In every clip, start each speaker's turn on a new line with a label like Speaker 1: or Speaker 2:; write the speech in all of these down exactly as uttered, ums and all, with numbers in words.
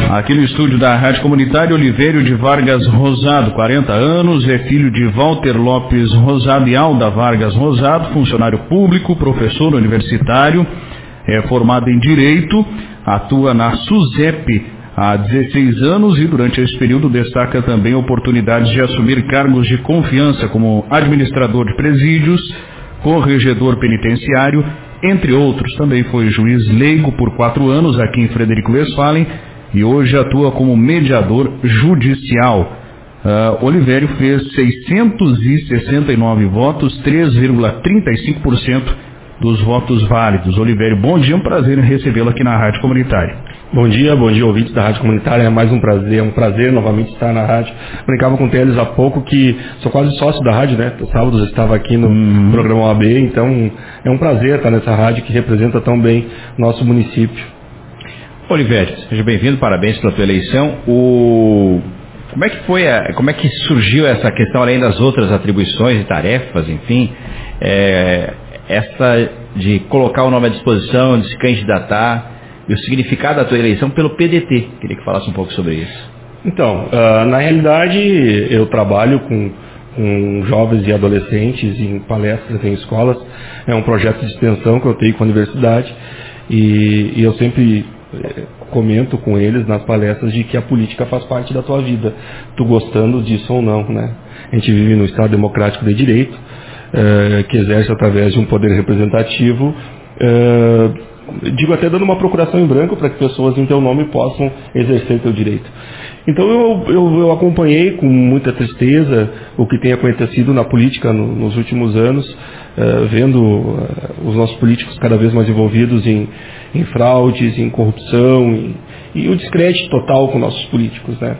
Speaker 1: Aqui no estúdio da Rádio Comunitária, Olivério de Vargas Rosado, quarenta anos, é filho de Walter Lopes Rosado e Alda Vargas Rosado, funcionário público, professor universitário, é formado em Direito, atua na SUSEP há dezesseis anos e durante esse período destaca também oportunidades de assumir cargos de confiança como administrador de presídios, corregedor penitenciário, entre outros. Também foi juiz leigo por quatro anos aqui em Frederico Westphalen e hoje atua como mediador judicial. Uh, Olivério fez seiscentos e sessenta e nove votos, três vírgula trinta e cinco por cento dos votos válidos. Olivério, bom dia, é um prazer recebê-lo aqui na Rádio Comunitária.
Speaker 2: Bom dia, bom dia, ouvintes da Rádio Comunitária, é mais um prazer, é um prazer novamente estar na rádio. Brincava com o Teles há pouco que sou quase sócio da rádio, né? Sábados eu estava aqui no uhum. programa O A B, então é um prazer estar nessa rádio que representa tão bem nosso município.
Speaker 3: Olivério, seja bem-vindo, parabéns pela tua eleição. O... Como é que foi, a... como é que surgiu essa questão, além das outras atribuições e tarefas, enfim, é... essa de colocar o nome à disposição, de se candidatar, e o significado da tua eleição pelo P D T? Queria que falasse um pouco sobre isso.
Speaker 2: Então, uh, na realidade, eu trabalho com, com jovens e adolescentes em palestras em escolas. É um projeto de extensão que eu tenho com a universidade e, e eu sempre eh, comento com eles nas palestras de que a política faz parte da tua vida, tu gostando disso ou não, né? A gente vive no Estado Democrático de Direito, eh, que exerce através de um poder representativo, eh, digo até dando uma procuração em branco para que pessoas em teu nome possam exercer teu direito. Então eu, eu, eu acompanhei com muita tristeza o que tem acontecido na política no, nos últimos anos, uh, vendo uh, os nossos políticos cada vez mais envolvidos em, em fraudes, em corrupção e, e o descrédito total com nossos políticos, né?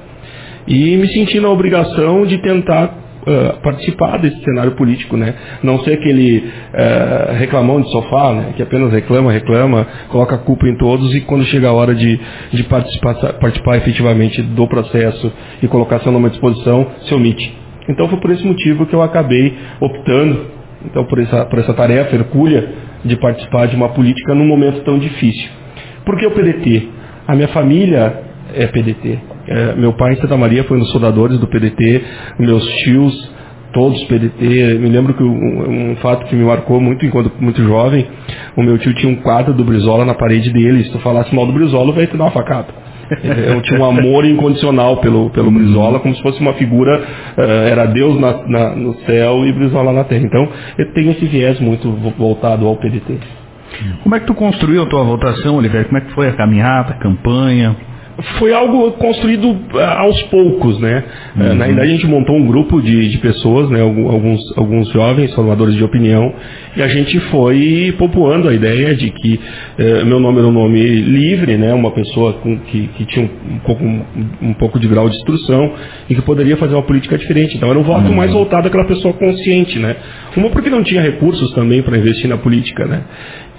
Speaker 2: E me senti na obrigação de tentar Uh, participar desse cenário político, né? Não ser aquele uh, reclamão de sofá, né? Que apenas reclama, reclama, coloca a culpa em todos e quando chega a hora de, de participar, participar efetivamente do processo e colocar seu nome à disposição, se omite. Então foi por esse motivo que eu acabei optando então, por, essa, por essa tarefa hercúlea de participar de uma política num momento tão difícil. Por que o P D T? A minha família é P D T. É, meu pai em Santa Maria foi um dos soldadores do P D T, meus tios, todos P D T. Me lembro que um, um fato que me marcou muito enquanto muito jovem, o meu tio tinha um quadro do Brizola na parede dele. Se tu falasse mal do Brizola, vai te dar uma facada. Eu tinha um amor incondicional pelo, pelo Brizola, como se fosse uma figura, uh, era Deus na, na, no céu e Brizola na terra. Então, eu tenho esse viés muito voltado ao P D T.
Speaker 1: Como é que tu construiu a tua votação, Olivério? Como é que foi a caminhada, a campanha?
Speaker 2: Foi algo construído aos poucos, né? Uhum. Na verdade, a gente montou um grupo de, de pessoas, né? Alguns, alguns jovens formadores de opinião, e a gente foi povoando a ideia de que eh, meu nome era um nome livre, né? Uma pessoa com, que, que tinha um pouco, um, um pouco de grau de instrução e que poderia fazer uma política diferente. Então, era um voto uhum. mais voltado àquela pessoa consciente, né? Uma porque não tinha recursos também para investir na política, né?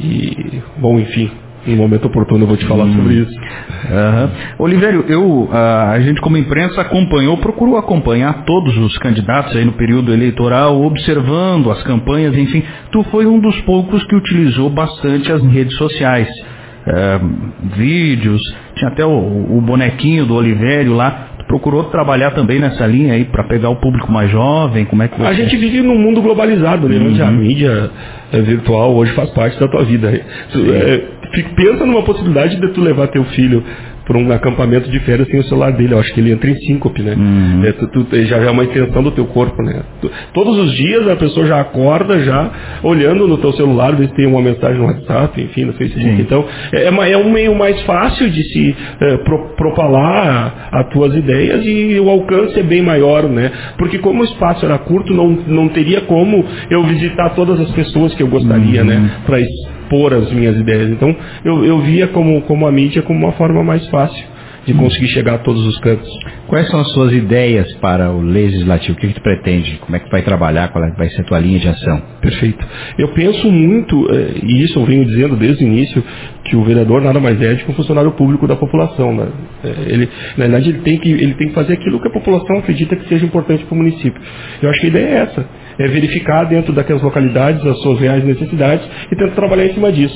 Speaker 2: E, bom, enfim... Em um momento oportuno eu vou te falar hum. sobre isso.
Speaker 1: Uhum. Olivério, eu, a, a gente como imprensa acompanhou, procurou acompanhar todos os candidatos aí no período eleitoral, observando as campanhas, enfim. Tu foi um dos poucos que utilizou bastante as redes sociais. É, vídeos, tinha até o, o bonequinho do Olivério lá. Tu procurou trabalhar também nessa linha aí para pegar o público mais jovem? Como é que você...
Speaker 2: A gente vive num mundo globalizado, né? Uhum. Onde a mídia virtual hoje faz parte da tua vida. É, pensa numa possibilidade de tu levar teu filho para um acampamento de férias sem o celular dele. Eu acho que ele entra em síncope, né? Uhum. É, tu, tu, já é uma extensão do teu corpo, né? Tu, todos os dias a pessoa já acorda já olhando no teu celular, ver se tem uma mensagem no WhatsApp, enfim, no Facebook. Sim. Então, é, é um meio mais fácil de se é, pro, propalar as tuas ideias e o alcance é bem maior, né? Porque como o espaço era curto, não, não teria como eu visitar todas as pessoas que eu gostaria, uhum. né? Para expor as minhas ideias. Então, eu, eu via como, como a mídia como uma forma mais fácil de conseguir chegar a todos os cantos.
Speaker 3: Quais são as suas ideias para o Legislativo? O que, que tu pretende? Como é que vai trabalhar? Qual é que vai ser a tua linha de ação?
Speaker 2: Perfeito. Eu penso muito, e isso eu venho dizendo desde o início, que o vereador nada mais é do que um funcionário público da população, né? Ele, na verdade, ele tem, que, ele tem que fazer aquilo que a população acredita que seja importante para o município. Eu acho que a ideia é essa. É verificar dentro daquelas localidades as suas reais necessidades e tentar trabalhar em cima disso.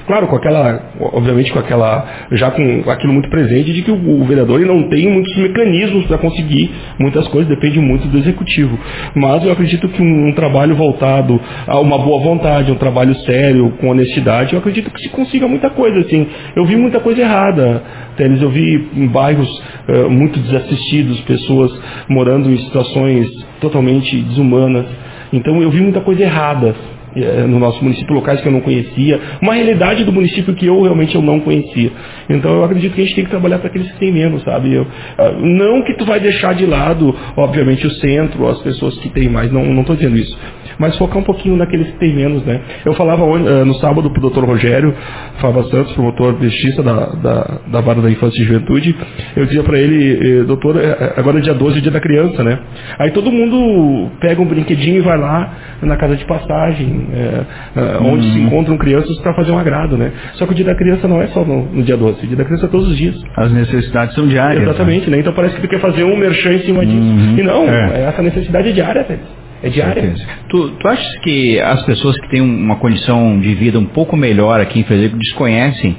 Speaker 2: Claro, com aquela, obviamente com aquela, já com aquilo muito presente de que o, o vereador ele não tem muitos mecanismos para conseguir muitas coisas, depende muito do executivo. Mas eu acredito que um, um trabalho voltado a uma boa vontade, um trabalho sério, com honestidade, eu acredito que se consiga muita coisa, assim. Eu vi muita coisa errada, Teles, eu vi em bairros uh, muito desassistidos, pessoas morando em situações totalmente desumanas. Então eu vi muita coisa errada no nosso município, locais que eu não conhecia, uma realidade do município que eu realmente eu não conhecia. Então eu acredito que a gente tem que trabalhar para aqueles que têm menos, sabe? Eu, não que tu vai deixar de lado, obviamente, o centro, as pessoas que têm mais, não estou dizendo isso, mas focar um pouquinho naqueles que têm menos, né? Eu falava no sábado para o doutor Rogério Fava Santos, promotor de justiça da, da, da Vara da Infância e Juventude, eu dizia para ele, doutor, agora é dia doze, é dia da criança, né? Aí todo mundo pega um brinquedinho e vai lá na casa de passagem, É, é, onde uhum. se encontram crianças para fazer um agrado, né? Só que o dia da criança não é só no, no dia doze, o dia da criança é todos os dias.
Speaker 1: As necessidades são diárias.
Speaker 2: Exatamente, né? Então parece que tu quer fazer um merchan em cima disso. Uhum. E não, é. essa necessidade é diária, velho. É diária.
Speaker 3: Tu, tu achas que as pessoas que têm uma condição de vida um pouco melhor aqui em Frederico desconhecem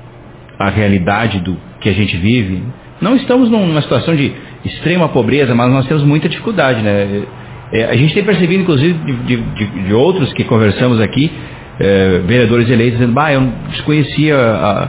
Speaker 3: a realidade do que a gente vive? Não estamos numa situação de extrema pobreza, mas nós temos muita dificuldade, né? É, a gente tem percebido, inclusive, de, de, de outros que conversamos aqui, é, vereadores eleitos, dizendo, bah, eu desconhecia, a,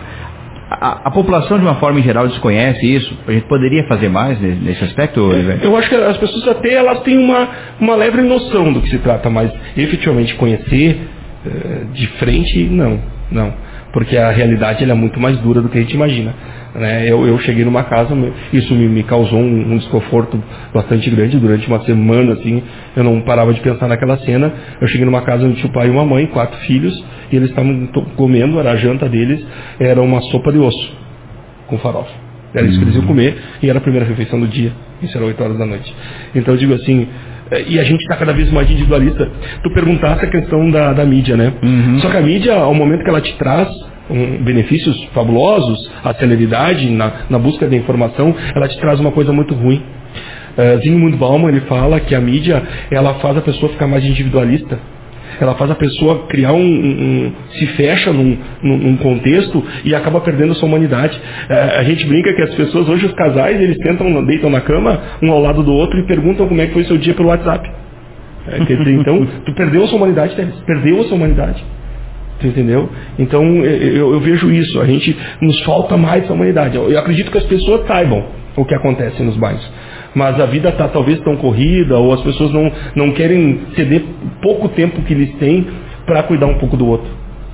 Speaker 3: a, a população de uma forma em geral desconhece isso, a gente poderia fazer mais nesse aspecto, Oliver?
Speaker 2: Eu acho que as pessoas até elas têm uma, uma leve noção do que se trata, mas efetivamente conhecer é, de frente, não, não, porque a realidade ela é muito mais dura do que a gente imagina. Né? Eu, eu cheguei numa casa, isso me, me causou um, um desconforto bastante grande durante uma semana, assim, eu não parava de pensar naquela cena. Eu cheguei numa casa onde tinha o pai e uma mãe, quatro filhos, e eles estavam comendo, era a janta deles, era uma sopa de osso com farofa. Era isso que eles iam comer, e era a primeira refeição do dia, isso era oito horas da noite. Então eu digo assim, e a gente está cada vez mais individualista. Tu perguntasse a questão da, da mídia, né? Uhum. Só que a mídia, ao momento que ela te traz um, benefícios fabulosos, a celeridade na, na busca da informação, ela te traz uma coisa muito ruim. Uh, Zygmunt Bauman, ele fala que a mídia, ela faz a pessoa ficar mais individualista. Ela faz a pessoa criar um... um, um se fecha num, num, num contexto e acaba perdendo a sua humanidade. Uh, a gente brinca que as pessoas, hoje os casais, eles sentam, deitam na cama, um ao lado do outro e perguntam como é que foi o seu dia pelo WhatsApp. Uh, quer dizer, então, tu perdeu a sua humanidade, Teles. Perdeu a sua humanidade. Tu entendeu? Então, eu, eu vejo isso. A gente, nos falta mais essa humanidade. Eu, eu acredito que as pessoas saibam o que acontece nos bairros. Mas a vida está talvez tão corrida, ou as pessoas não, não querem ceder pouco tempo que eles têm para cuidar um pouco do outro.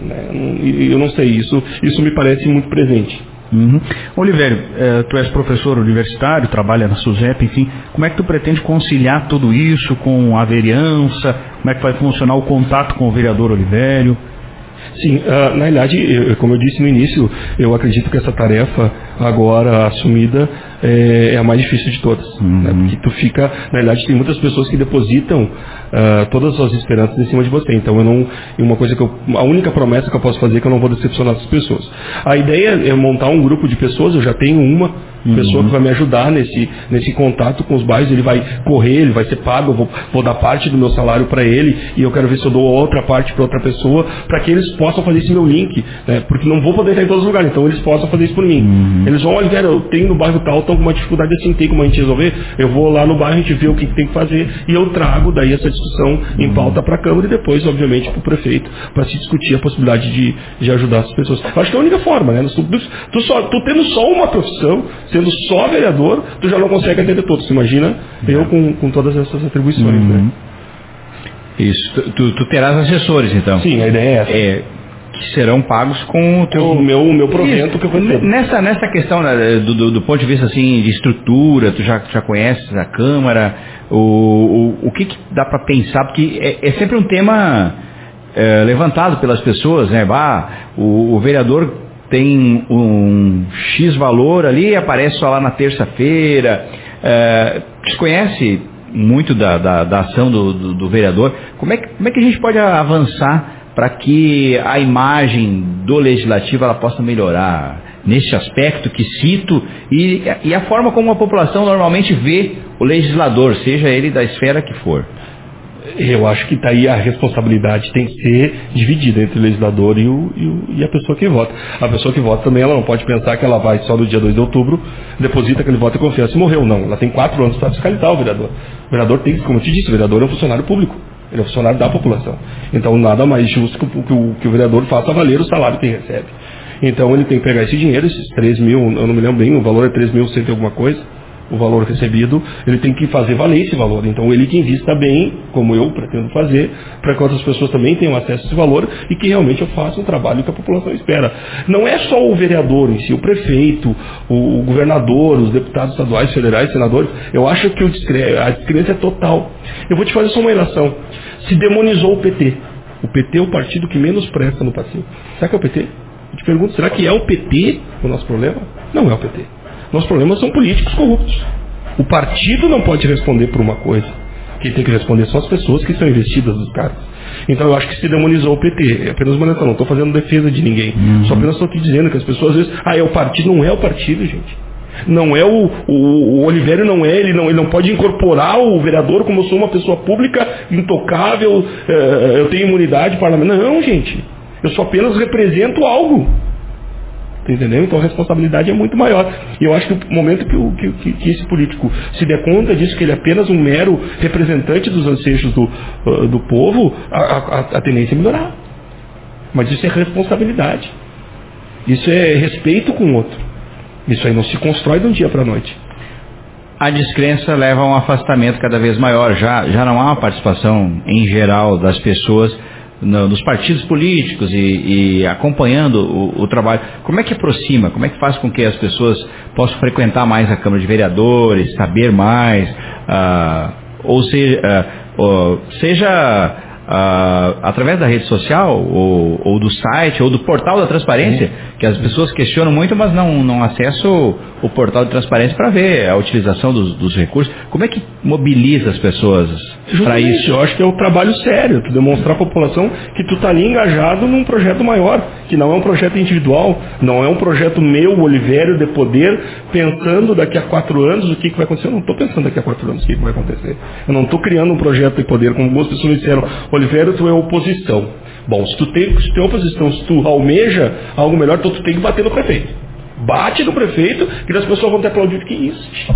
Speaker 2: Né? Eu não sei, isso, isso me parece muito presente.
Speaker 1: Uhum. Olivério, eh, tu és professor universitário, trabalha na SUSEP, enfim, como é que tu pretende conciliar tudo isso com a vereança? Como é que vai funcionar o contato com o vereador Olivério?
Speaker 2: Sim, uh, na realidade, eu, como eu disse no início, eu acredito que essa tarefa agora assumida é, é a mais difícil de todas. Uhum. Né? Porque tu fica, na realidade, tem muitas pessoas que depositam uh, todas as suas esperanças em cima de você. Então, eu não, uma coisa que eu, a única promessa que eu posso fazer é que eu não vou decepcionar essas pessoas. A ideia é montar um grupo de pessoas, eu já tenho uma uhum. pessoa que vai me ajudar nesse, nesse contato com os bairros. Ele vai correr, ele vai ser pago, eu vou, vou dar parte do meu salário para ele e eu quero ver se eu dou outra parte para outra pessoa, para que eles possam fazer esse meu link, né? Porque não vou poder estar em todos os lugares, então eles possam fazer isso por mim. Uhum. Eles vão, olha, eu tenho no bairro tal, estou com uma dificuldade assim, tem como a gente resolver? Eu vou lá no bairro, a gente vê o que tem que fazer e eu trago daí essa discussão em pauta para a Câmara e depois, obviamente, para o prefeito, para se discutir a possibilidade de, de ajudar as pessoas. Eu acho que é a única forma, né? Tu, tu, só, tu tendo só uma profissão, sendo só vereador, tu já não consegue atender todos. Você imagina eu com, com todas essas atribuições, uhum. né?
Speaker 3: Isso. Tu, tu, tu terás assessores, então?
Speaker 2: Sim, a ideia é essa.
Speaker 3: É, que serão pagos com o teu...
Speaker 2: O meu, o meu provento que eu recebo.
Speaker 3: Nessa, nessa questão, né, do, do, do ponto de vista assim, de estrutura, tu já, já conheces a Câmara, o, o, o que, que dá para pensar? Porque é, é sempre um tema é, levantado pelas pessoas, né? Bah, o, o vereador tem um X valor ali, aparece só lá na terça-feira, é, desconhece muito da, da, da ação do, do, do vereador. Como é, que, como é que a gente pode avançar para que a imagem do legislativo ela possa melhorar nesse aspecto que cito e, e a forma como a população normalmente vê o legislador, seja ele da esfera que for?
Speaker 2: Eu acho que tá aí a responsabilidade tem que ser dividida entre o legislador e, o, e, o, e a pessoa que vota. A pessoa que vota também, ela não pode pensar que ela vai só no dia dois de outubro, deposita aquele voto e confiança e morreu. Não, ela tem quatro anos para fiscalizar o vereador. O vereador tem que, como eu te disse, o vereador é um funcionário público. Ele é um funcionário da população. Então nada mais justo que o, que o, que o vereador faça valer o salário que ele recebe. Então ele tem que pegar esse dinheiro, esses três mil, eu não me lembro bem, o valor é três mil cento e alguma coisa, o valor recebido, ele tem que fazer valer esse valor. Então ele que invista bem, como eu pretendo fazer, para que outras pessoas também tenham acesso a esse valor e que realmente eu faça um trabalho que a população espera. Não é só o vereador em si, o prefeito, o, o governador, os deputados estaduais, federais, senadores. Eu acho que o descre... a descrença é total. Eu vou te fazer só uma ilação. Se demonizou o P T. O P T é o partido que menos presta no Brasil. Será que é o P T? Eu te pergunto, será que é o P T o nosso problema? Não é o P T. Nossos problemas são políticos corruptos. O partido não pode responder por uma coisa. Quem tem que responder são as pessoas que estão investidas nos cargos. Então eu acho que se demonizou o P T. É apenas uma lição, não estou fazendo defesa de ninguém. Uhum. Só apenas estou te dizendo que as pessoas às vezes... Ah, é o partido. Não é o partido, gente. Não é o... O, o Olivério não é... Ele não, ele não pode incorporar o vereador como eu sou uma pessoa pública, intocável, eh, eu tenho imunidade parlamentar. Não, gente. Eu só apenas represento algo. Entendeu? Então a responsabilidade é muito maior. E eu acho que o momento que, o, que, que esse político se der conta disso, que ele é apenas um mero representante dos anseios do, uh, do povo, a, a, a tendência é melhorar. Mas isso é responsabilidade. Isso é respeito com o outro. Isso aí não se constrói de um dia para a noite.
Speaker 3: A descrença leva a um afastamento cada vez maior. Já, já não há uma participação em geral das pessoas No, nos partidos políticos e, e acompanhando o, o trabalho. Como é que aproxima? Como é que faz com que as pessoas possam frequentar mais a Câmara de Vereadores, saber mais, uh, ou seja, uh, uh, seja uh, através da rede social, ou, ou do site, ou do portal da transparência, uhum. que as pessoas questionam muito, mas não, não acessam o portal de transparência para ver a utilização dos, dos recursos. Como é que mobiliza as pessoas para isso?
Speaker 2: Eu acho que é o trabalho sério, tu demonstrar à população que tu está ali engajado num projeto maior, que não é um projeto individual, não é um projeto meu, Olivério, de poder, pensando daqui a quatro anos o que, que vai acontecer. Eu não estou pensando daqui a quatro anos o que, que vai acontecer. Eu não estou criando um projeto de poder, como algumas pessoas me disseram, Olivério, tu é oposição. Bom, se tu tem, se tu tem oposição, se tu almeja algo melhor, então tu tem que bater no prefeito. Bate no prefeito, que as pessoas vão te aplaudir. Que isso?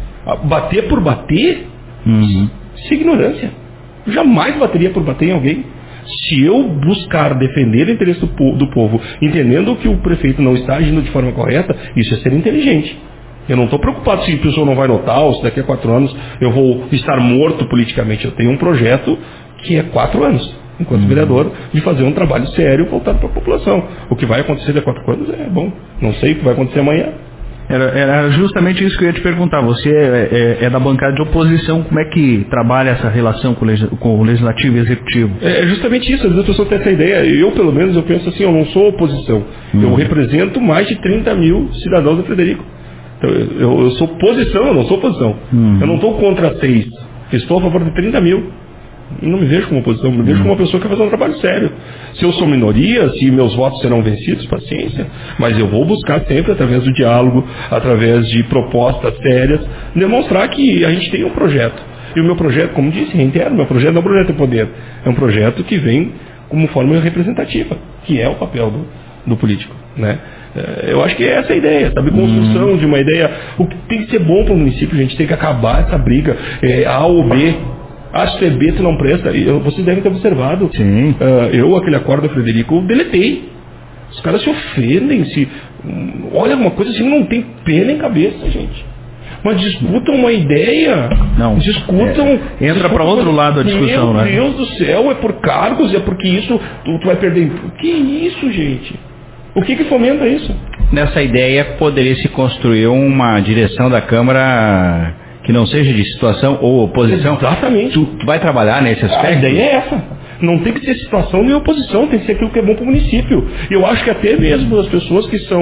Speaker 2: Bater por bater?
Speaker 3: Uhum.
Speaker 2: Isso é ignorância. Eu jamais bateria por bater em alguém. Se eu buscar defender o interesse do, po- do povo, entendendo que o prefeito não está agindo de forma correta, isso é ser inteligente. Eu não estou preocupado se a pessoa não vai notar, ou se daqui a quatro anos eu vou estar morto politicamente. Eu tenho um projeto que é quatro anos, enquanto uhum. vereador, de fazer um trabalho sério voltado para a população. O que vai acontecer daqui a quatro anos é bom. Não sei o que vai acontecer amanhã.
Speaker 1: Era, era justamente isso que eu ia te perguntar. Você é, é, é da bancada de oposição, como é que trabalha essa relação com o, legis, com o legislativo e executivo?
Speaker 2: É justamente isso, às vezes as pessoas têm essa ideia. Eu, pelo menos, eu penso assim, eu não sou oposição. Uhum. Eu represento mais de trinta mil cidadãos do Frederico. Então, eu, eu sou oposição, eu não sou oposição. Uhum. Eu não estou contra seis. Eu estou a favor de trinta mil. E não me vejo como oposição, me vejo como uma pessoa que vai fazer um trabalho sério. Se eu sou minoria, se meus votos serão vencidos, paciência, mas eu vou buscar sempre, através do diálogo, através de propostas sérias, demonstrar que a gente tem um projeto. E o meu projeto, como disse, reitero, meu projeto não é um projeto de poder, é um projeto que vem como forma representativa, que é o papel do, do político, né? Eu acho que é essa a ideia, sabe? Construção hum. de uma ideia. O que tem que ser bom para o município, a gente tem que acabar essa briga, é, A ou B. Ah, se é B, tu não presta. Eu, vocês devem ter observado.
Speaker 1: Sim.
Speaker 2: Uh, eu, aquele acordo do Frederico, eu deletei. Os caras se ofendem, se... Olha, uma coisa assim, não tem pé nem cabeça, gente. Mas disputam uma ideia.
Speaker 1: Não.
Speaker 2: Discutam...
Speaker 1: É, entra para outro lado a discussão,
Speaker 2: né? Meu
Speaker 1: né?
Speaker 2: Deus do céu, é por cargos, é porque isso tu, tu vai perder... Que isso, gente? O que que fomenta isso?
Speaker 3: Nessa ideia, poderia se construir uma direção da Câmara... que não seja de situação ou oposição.
Speaker 2: Exatamente.
Speaker 3: Tu, tu vai trabalhar nesse aspecto?
Speaker 2: A ideia é essa. Não tem que ser situação nem oposição, tem que ser aquilo que é bom para o município. Eu acho que até mesmo as pessoas que são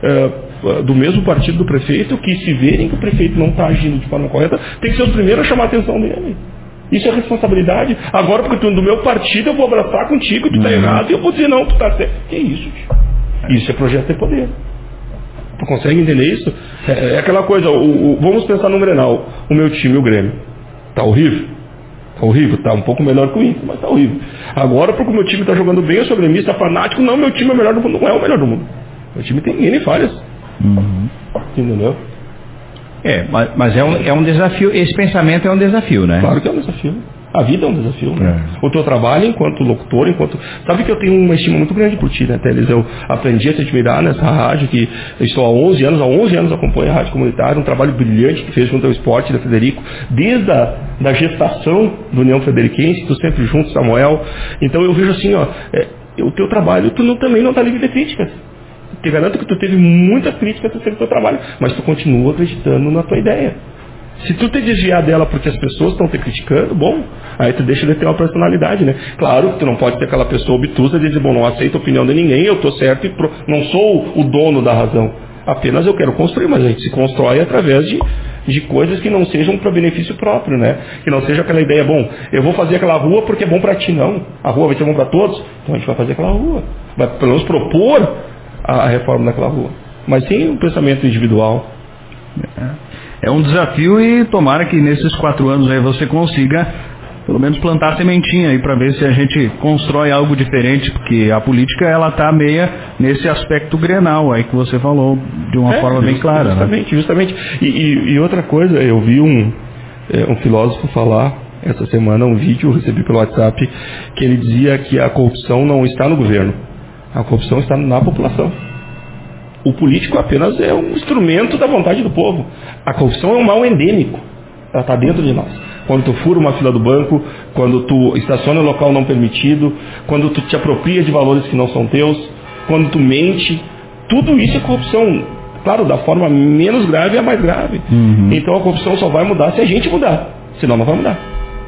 Speaker 2: uh, do mesmo partido do prefeito, que se verem que o prefeito não está agindo de forma correta, tem que ser os primeiros a chamar a atenção dele. Isso é responsabilidade. Agora, porque tu é do meu partido, eu vou abraçar contigo, tu está uhum. errado, e eu vou dizer não, tu está certo. Que isso? Isso é projeto de poder. Tu consegue entender isso? É, é aquela coisa, o, o, vamos pensar no Grenal. O meu time, o Grêmio, tá horrível? Tá horrível, tá um pouco melhor que o Inter, mas tá horrível. Agora, porque o meu time tá jogando bem, eu sou gremista, fanático, não, meu time é o melhor do mundo, não é o melhor do mundo. Meu time tem N falhas.
Speaker 3: Uhum.
Speaker 2: Entendeu?
Speaker 3: É, mas, mas é, um, é um desafio, esse pensamento é um desafio, né?
Speaker 2: Claro que é um desafio. A vida é um desafio, né? É. O teu trabalho enquanto locutor, enquanto... Sabe que eu tenho uma estima muito grande por ti, né, Teles? Eu aprendi a te admirar nessa rádio, que eu estou há onze anos, há onze anos acompanho a Rádio Comunitária, um trabalho brilhante que fez junto ao esporte da Frederico, desde a da gestação do União Frederiquense, tu sempre junto, Samuel. Então eu vejo assim, ó, é, o teu trabalho, tu não, também não está livre de críticas. Te garanto que tu teve muitas críticas sobre o teu trabalho, mas tu continua acreditando na tua ideia. Se tu te desviar dela porque as pessoas estão te criticando, bom, aí tu deixa de ter uma personalidade, né? Claro que tu não pode ser aquela pessoa obtusa de dizer, bom, não aceito a opinião de ninguém, eu tô certo e pro... não sou o dono da razão. Apenas eu quero construir, mas a gente se constrói através de, de coisas que não sejam para benefício próprio, né? Que não seja aquela ideia, bom, eu vou fazer aquela rua porque é bom para ti, não. A rua vai ser bom para todos, então a gente vai fazer aquela rua. Vai pelo menos propor a reforma daquela rua. Mas sem um pensamento individual.
Speaker 1: É um desafio e tomara que nesses quatro anos aí você consiga pelo menos plantar a sementinha aí para ver se a gente constrói algo diferente, porque a política ela tá meia nesse aspecto grenal aí que você falou de uma é, forma bem clara.
Speaker 2: Justamente,
Speaker 1: né?
Speaker 2: justamente. E, e, e outra coisa, eu vi um, um filósofo falar essa semana, um vídeo, eu recebi pelo WhatsApp, que ele dizia que a corrupção não está no governo, a corrupção está na população. O político apenas é um instrumento da vontade do povo. A corrupção é um mal endêmico. Ela está dentro de nós. Quando tu fura uma fila do banco, quando tu estaciona em local não permitido, quando tu te apropria de valores que não são teus, quando tu mente, tudo isso é corrupção. Claro, da forma menos grave é a mais grave. Uhum. Então a corrupção só vai mudar se a gente mudar. Senão não vai mudar.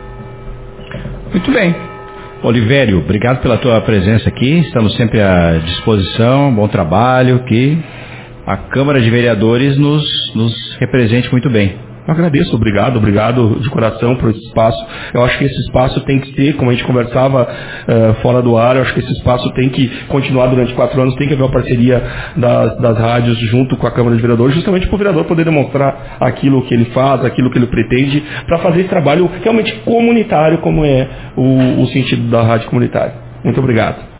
Speaker 3: Muito bem. Olivério, obrigado pela tua presença aqui, estamos sempre à disposição, bom trabalho, que a Câmara de Vereadores nos, nos represente muito bem.
Speaker 2: Eu agradeço, obrigado, obrigado de coração por esse espaço. Eu acho que esse espaço tem que ser, como a gente conversava uh, fora do ar, eu acho que esse espaço tem que continuar durante quatro anos, tem que haver uma parceria das, das rádios junto com a Câmara de Vereadores, justamente para o vereador poder demonstrar aquilo que ele faz, aquilo que ele pretende, para fazer esse trabalho realmente comunitário, como é o, o sentido da rádio comunitária. Muito obrigado.